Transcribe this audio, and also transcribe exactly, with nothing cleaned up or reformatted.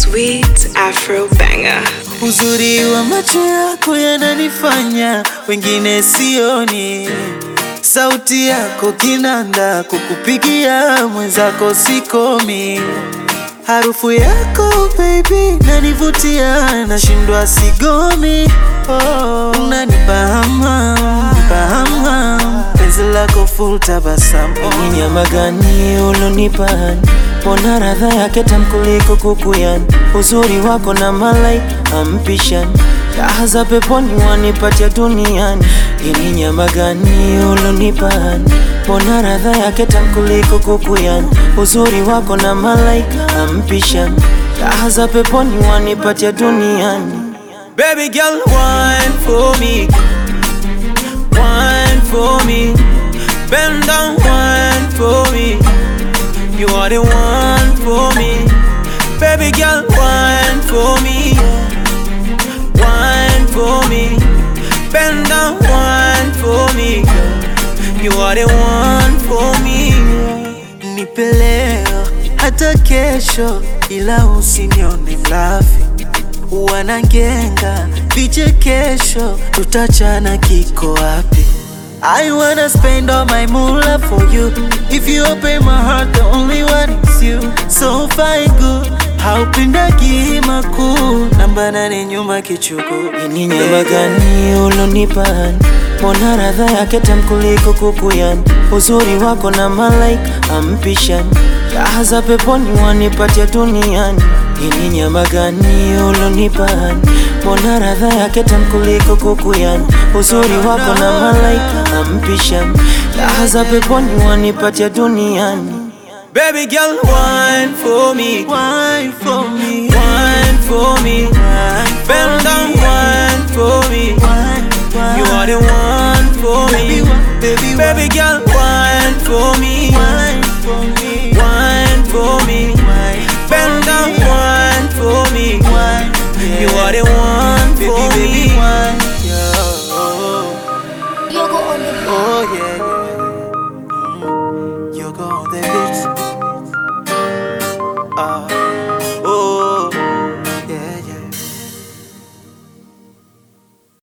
sweet Afro banger. Uzuri wa macho yako yananifanya wengine sioni. Sauti yako kinanda kukupigia mwenzako sikomi. Harufu yako baby nanivutia nashindwa sigomi. Oh, unanipa hamu, nipa hamu, penzi lako full tabasamu. Ni nyama gani ulonipa? Mbona radha yake tamu kuliko kuku yani? Uzuri wako na malaika hampishani, raha za peponi wanipatia duniani. Ni nyama gani ulonipa? Mbona radha yake tamu kuliko kuku yani? Uzuri wako na malaika hampishani, raha za peponi wanipatia duniani. Baby girl, wine for me, wine for me, bend down, wine for me. You are the one for me. Baby girl, wine for me, wine for me, bend down, wine for me. You are the one for me. Nipe leo hata kesho, ila usinione mlafi. Wanangenga vichekesho, tutachana kiko wapi? I wanna spend all my moolah for you. If you open my heart, the only one is you. So fine good, haupindagi makuu, namba nane nyuma kichuku. Ni nyama gani ulonipa? Mbona radha yake tamu kuliko kuku yani? Uzuri wako na malaika hampishani, raha za peponi wanipatia duniani. Ni nyama gani ulonipa? Mbona radha yake tamu kuliko kuku yani? Uzuri wako na malaika hampishani, raha za peponi wanipatia duniani. Baby girl, wine for me, Wine for me, wine for me, bend down, wine for me. wine, wine. You are the one for me. Baby, baby, Baby